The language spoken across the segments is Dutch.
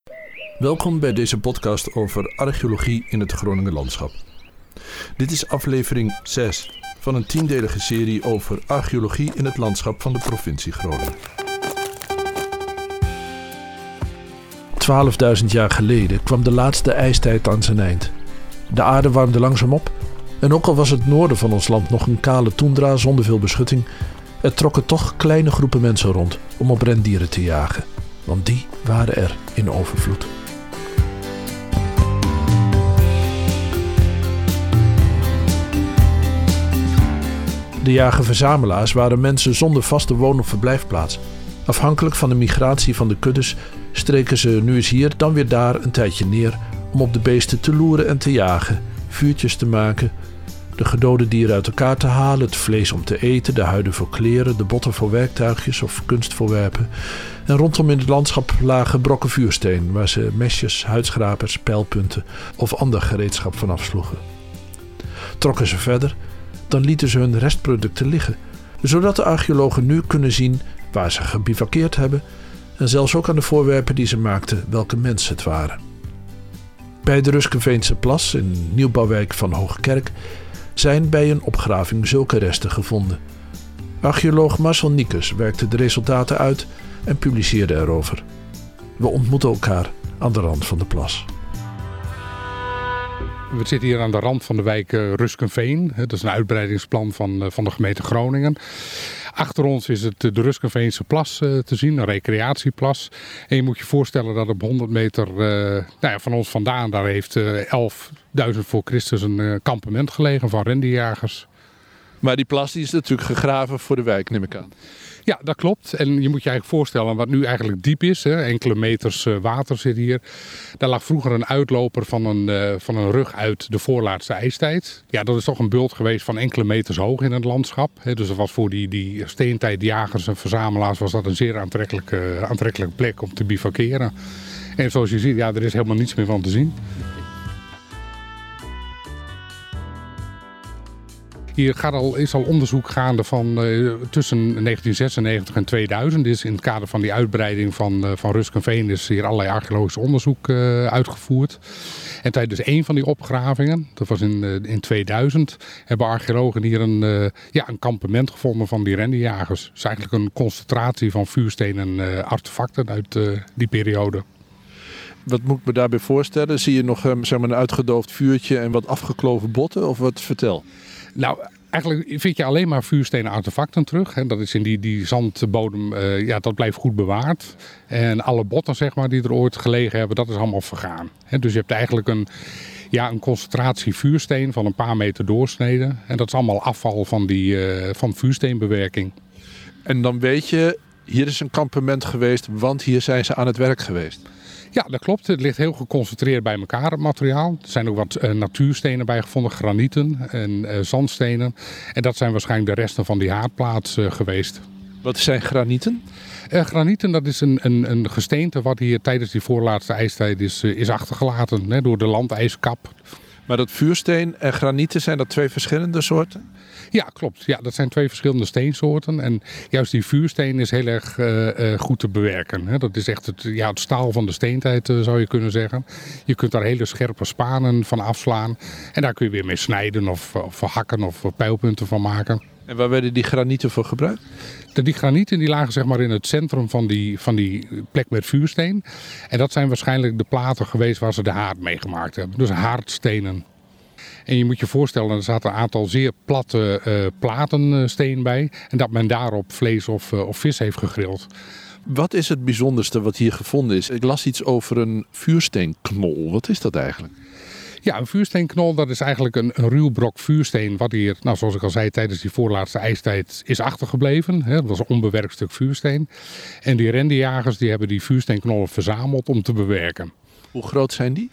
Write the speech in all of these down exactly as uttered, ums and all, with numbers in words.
Welkom bij deze podcast over archeologie in het Groninger landschap. Dit is aflevering zes van een tiendelige serie over archeologie in het landschap van de provincie Groningen. twaalfduizend jaar geleden kwam de laatste ijstijd aan zijn eind. De aarde warmde langzaam op en ook al was het noorden van ons land nog een kale toendra zonder veel beschutting, er trokken toch kleine groepen mensen rond om op rendieren te jagen, want die waren er in overvloed. De jager-verzamelaars waren mensen zonder vaste woon- of verblijfplaats. Afhankelijk van de migratie van de kuddes streken ze nu eens hier, dan weer daar een tijdje neer om op de beesten te loeren en te jagen, vuurtjes te maken, de gedode dieren uit elkaar te halen, het vlees om te eten, de huiden voor kleren, de botten voor werktuigjes of kunstvoorwerpen. En rondom in het landschap lagen brokken vuursteen waar ze mesjes, huidschrapers, pijlpunten of ander gereedschap van afsloegen. Trokken ze verder, dan lieten ze hun restproducten liggen, zodat de archeologen nu kunnen zien waar ze gebivakkeerd hebben en zelfs ook aan de voorwerpen die ze maakten welke mensen het waren. Bij de Ruskenveense Plas, in nieuwbouwwijk van Hoogkerk, zijn bij een opgraving zulke resten gevonden. Archeoloog Marcel Niekes werkte de resultaten uit en publiceerde erover. We ontmoeten elkaar aan de rand van de plas. We zitten hier aan de rand van de wijk Ruskenveen. Dat is een uitbreidingsplan van, van de gemeente Groningen. Achter ons is het de Ruskenveense Plas te zien, een recreatieplas. En je moet je voorstellen dat op honderd meter uh, nou ja, van ons vandaan, daar heeft uh, elfduizend voor Christus een uh, kampement gelegen van rendierjagers. Maar die plas die is natuurlijk gegraven voor de wijk, neem ik aan. Ja, dat klopt. En je moet je eigenlijk voorstellen wat nu eigenlijk diep is. Hè, enkele meters uh, water zit hier. Daar lag vroeger een uitloper van een, uh, van een rug uit de voorlaatste ijstijd. Ja, dat is toch een bult geweest van enkele meters hoog in het landschap. Hè, dus dat was voor die, die steentijdjagers en verzamelaars was dat een zeer aantrekkelijke, uh, aantrekkelijke plek om te bivakeren. En zoals je ziet, ja, er is helemaal niets meer van te zien. Hier gaat al, is al onderzoek gaande van uh, tussen negentien zesennegentig en tweeduizend. Dus in het kader van die uitbreiding van, uh, van Ruskenveen is hier allerlei archeologisch onderzoek uh, uitgevoerd. En tijdens één van die opgravingen, dat was in, uh, in tweeduizend, hebben archeologen hier een, uh, ja, een kampement gevonden van die rendierjagers. Het is eigenlijk een concentratie van vuurstenen en uh, artefacten uit uh, die periode. Wat moet ik me daarbij voorstellen? Zie je nog um, zeg maar een uitgedoofd vuurtje en wat afgekloven botten of wat? Vertel. Nou, eigenlijk vind je alleen maar vuurstenen artefacten terug. Hè. Dat is in die, die zandbodem, uh, ja, dat blijft goed bewaard. En alle botten, zeg maar, die er ooit gelegen hebben, dat is allemaal vergaan. Hè. Dus je hebt eigenlijk een, ja, een concentratie vuursteen van een paar meter doorsnede. En dat is allemaal afval van, die, uh, van vuursteenbewerking. En dan weet je, hier is een kampement geweest, want hier zijn ze aan het werk geweest. Ja, dat klopt. Het ligt heel geconcentreerd bij elkaar, het materiaal. Er zijn ook wat uh, natuurstenen bij gevonden, granieten en uh, zandstenen. En dat zijn waarschijnlijk de resten van die haardplaats uh, geweest. Wat zijn granieten? Uh, granieten, dat is een, een, een gesteente wat hier tijdens die voorlaatste ijstijd is, uh, is achtergelaten, hè, door de landijskap. Maar dat vuursteen en granieten, zijn dat twee verschillende soorten? Ja, klopt. Ja, dat zijn twee verschillende steensoorten. En juist die vuursteen is heel erg uh, uh, goed te bewerken. Hè. Dat is echt het, ja, het staal van de steentijd, uh, zou je kunnen zeggen. Je kunt daar hele scherpe spanen van afslaan. En daar kun je weer mee snijden of, of hakken of pijlpunten van maken. En waar werden die granieten voor gebruikt? De, die granieten die lagen zeg maar in het centrum van die, van die plek met vuursteen. En dat zijn waarschijnlijk de platen geweest waar ze de haard mee gemaakt hebben. Dus haardstenen. En je moet je voorstellen, er zaten een aantal zeer platte uh, platensteen bij. En dat men daarop vlees of, uh, of vis heeft gegrild. Wat is het bijzonderste wat hier gevonden is? Ik las iets over een vuursteenknol. Wat is dat eigenlijk? Ja, een vuursteenknol, dat is eigenlijk een, een ruw brok vuursteen wat hier, nou, zoals ik al zei, tijdens die voorlaatste ijstijd is achtergebleven. Hè. Dat was een onbewerkt stuk vuursteen. En die rendierjagers die hebben die vuursteenknollen verzameld om te bewerken. Hoe groot zijn die?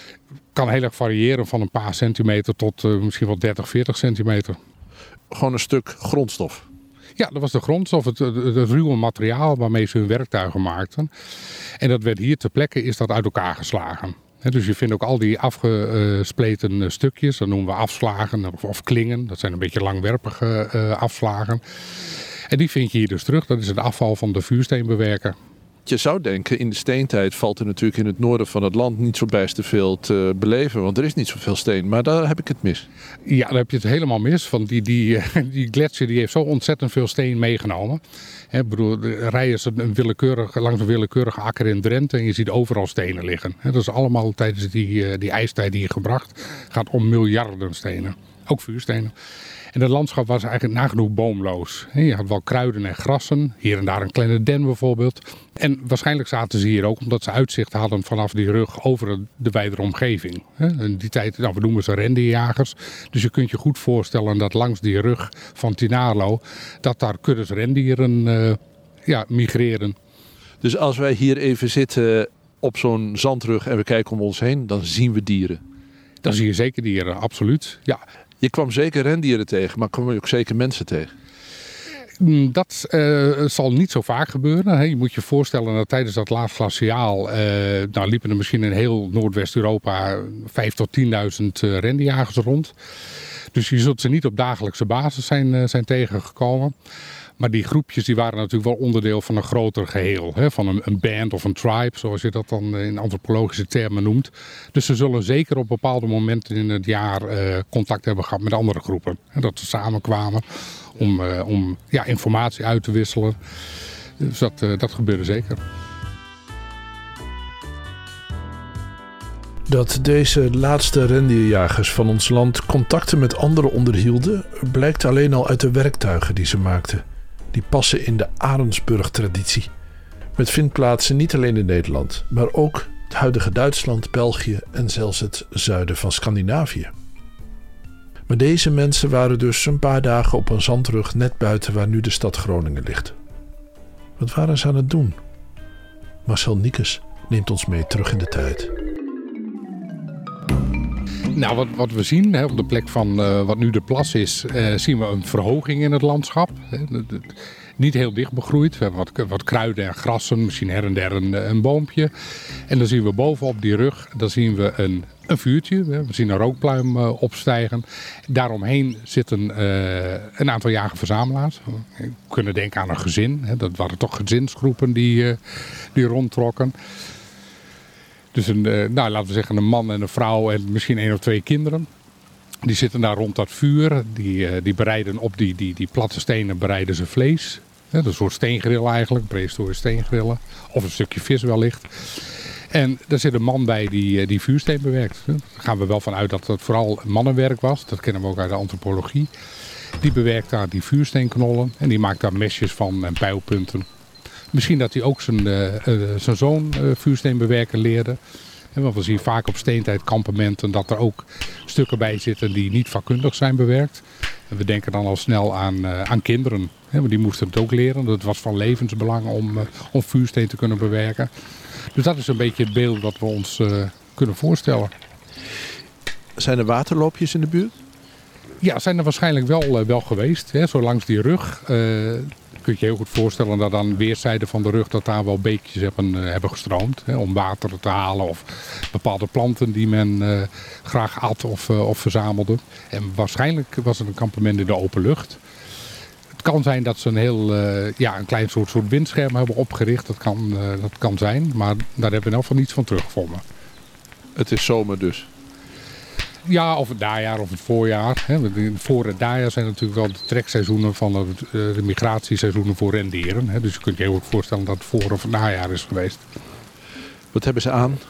Kan heel erg variëren van een paar centimeter tot uh, misschien wel dertig, veertig centimeter. Gewoon een stuk grondstof? Ja, dat was de grondstof, het, het, het ruwe materiaal waarmee ze hun werktuigen maakten. En dat werd hier ter plekke is dat uit elkaar geslagen. He, dus je vindt ook al die afgespleten stukjes, dat noemen we afslagen of, of klingen. Dat zijn een beetje langwerpige uh, afslagen. En die vind je hier dus terug, dat is het afval van de vuursteenbewerker. je zou denken, in de steentijd valt er natuurlijk in het noorden van het land niet zo bijster veel te beleven. Want er is niet zoveel steen. Maar daar heb ik het mis. Ja, daar heb je het helemaal mis. Want die, die, die gletsjer die heeft zo ontzettend veel steen meegenomen. He, bedoel, rij je een willekeurig, langs een willekeurige akker in Drenthe en je ziet overal stenen liggen. He, dat is allemaal tijdens die, die ijstijd die je gebracht. Het gaat om miljarden stenen. Ook vuurstenen. En het landschap was eigenlijk nagenoeg boomloos. Je had wel kruiden en grassen, hier en daar een kleine den bijvoorbeeld. En waarschijnlijk zaten ze hier ook omdat ze uitzicht hadden vanaf die rug over de wijdere omgeving. In die tijd, nou, we noemen ze rendierjagers. Dus je kunt je goed voorstellen dat langs die rug van Tinarlo, dat daar kuddes rendieren uh, ja, migreren. Dus als wij hier even zitten op zo'n zandrug en we kijken om ons heen, dan zien we dieren? Dan zie je zeker dieren, absoluut. Ja. Je kwam zeker rendieren tegen, maar kwam je ook zeker mensen tegen? Dat uh, zal niet zo vaak gebeuren. Hè. Je moet je voorstellen dat tijdens dat laatglaciaal uh, nou, liepen er misschien in heel Noordwest-Europa vijf tot tienduizend uh, rendierjagers rond. Dus je zult ze niet op dagelijkse basis zijn, uh, zijn tegengekomen. Maar die groepjes die waren natuurlijk wel onderdeel van een groter geheel. Hè? Van een, een band of een tribe, zoals je dat dan in antropologische termen noemt. Dus ze zullen zeker op bepaalde momenten in het jaar uh, contact hebben gehad met andere groepen. Hè? Dat ze samenkwamen om, uh, om ja, informatie uit te wisselen. Dus dat, uh, dat gebeurde zeker. Dat deze laatste rendierjagers van ons land contacten met anderen onderhielden, blijkt alleen al uit de werktuigen die ze maakten. Die passen in de Arendsburg-traditie. Met vindplaatsen niet alleen in Nederland, maar ook het huidige Duitsland, België en zelfs het zuiden van Scandinavië. Maar deze mensen waren dus een paar dagen op een zandrug net buiten waar nu de stad Groningen ligt. Wat waren ze aan het doen? Marcel Niekes neemt ons mee terug in de tijd. Nou, wat, wat we zien hè, op de plek van uh, wat nu de plas is, uh, zien we een verhoging in het landschap. Hè, de, de, niet heel dicht begroeid. We hebben wat, wat kruiden en grassen, misschien her en der een, een boompje. En dan zien we bovenop die rug, dan zien we een, een vuurtje. Hè. We zien een rookpluim uh, opstijgen. Daaromheen zitten uh, een aantal jager-verzamelaars. We kunnen denken aan een gezin. Hè. Dat waren toch gezinsgroepen die, uh, die rondtrokken. Dus een, nou, laten we zeggen een man en een vrouw en misschien één of twee kinderen. Die zitten daar rond dat vuur. Die, die bereiden op die, die, die platte stenen bereiden ze vlees. Dat is een soort steengrill eigenlijk, prehistorische steengrillen. Of een stukje vis wellicht. En er zit een man bij die, die vuursteen bewerkt. Daar gaan we wel van uit dat het vooral mannenwerk was. Dat kennen we ook uit de antropologie. Die bewerkt daar die vuursteenknollen. En die maakt daar mesjes van en pijlpunten. Misschien dat hij ook zijn, uh, uh, zijn zoon uh, vuursteenbewerken leerde. En want we zien vaak op steentijdkampementen dat er ook stukken bij zitten die niet vakkundig zijn bewerkt. En we denken dan al snel aan, uh, aan kinderen. Hè, want die moesten het ook leren. Het was van levensbelang om, uh, om vuursteen te kunnen bewerken. Dus dat is een beetje het beeld dat we ons uh, kunnen voorstellen. Zijn er waterloopjes in de buurt? Ja, zijn er waarschijnlijk wel, uh, wel geweest. Hè, zo langs die rug. Uh, kun je je heel goed voorstellen dat aan weerszijden van de rug dat daar wel beekjes hebben, uh, hebben gestroomd. Hè, om water te halen of bepaalde planten die men uh, graag at of, uh, of verzamelde. En waarschijnlijk was het een kampement in de open lucht. Het kan zijn dat ze een heel uh, ja, een klein soort, soort windscherm hebben opgericht. Dat kan, uh, dat kan zijn, maar daar hebben we in elk geval niets van teruggevonden. Het is zomer dus? Ja, of het najaar of het voorjaar. Voor het najaar zijn natuurlijk wel de trekseizoenen van de, de migratieseizoenen voor rendieren. Dus je kunt je heel goed voorstellen dat het voor- of het najaar is geweest. Wat hebben ze aan?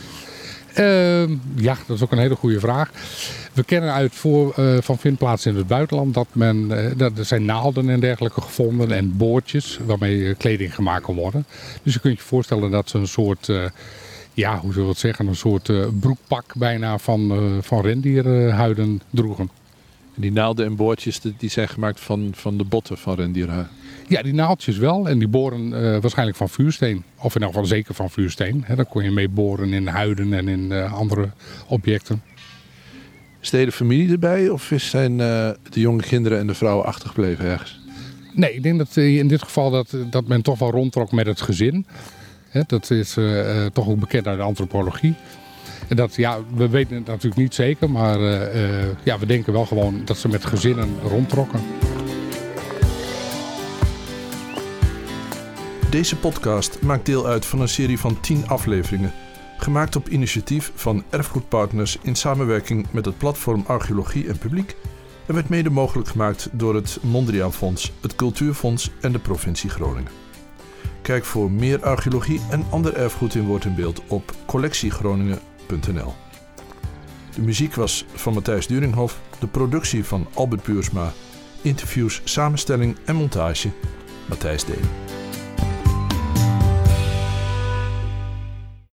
Uh, ja, dat is ook een hele goede vraag. We kennen uit voor, uh, van vindplaatsen in het buitenland dat men, uh, dat er zijn naalden en dergelijke gevonden en boordjes waarmee kleding gemaakt kan worden. Dus je kunt je voorstellen dat ze een soort... Uh, Ja, hoe zullen we het zeggen, een soort uh, broekpak bijna van, uh, van rendierhuiden droegen. En die naalden en boordjes die zijn gemaakt van, van de botten van rendierhuiden? Ja, die naaldjes wel. En die boren uh, waarschijnlijk van vuursteen. Of in elk geval zeker van vuursteen. He, daar kon je mee boren in huiden en in uh, andere objecten. Is de hele familie erbij of zijn uh, de jonge kinderen en de vrouwen achtergebleven ergens? Nee, ik denk dat uh, in dit geval dat, dat men toch wel rondtrok met het gezin. He, dat is uh, toch ook bekend uit de antropologie. En dat, ja, we weten het natuurlijk niet zeker, maar uh, uh, ja, we denken wel gewoon dat ze met gezinnen rondtrokken. Deze podcast maakt deel uit van een serie van tien afleveringen, gemaakt op initiatief van Erfgoedpartners in samenwerking met het platform Archeologie en Publiek en werd mede mogelijk gemaakt door het Mondriaan Fonds, het Cultuurfonds en de provincie Groningen. Kijk voor meer archeologie en ander erfgoed in woord en beeld op collectiegroningen punt n l. De muziek was van Matthijs Duringhoff, de productie van Albert Buursma, interviews, samenstelling en montage Matthijs Deen.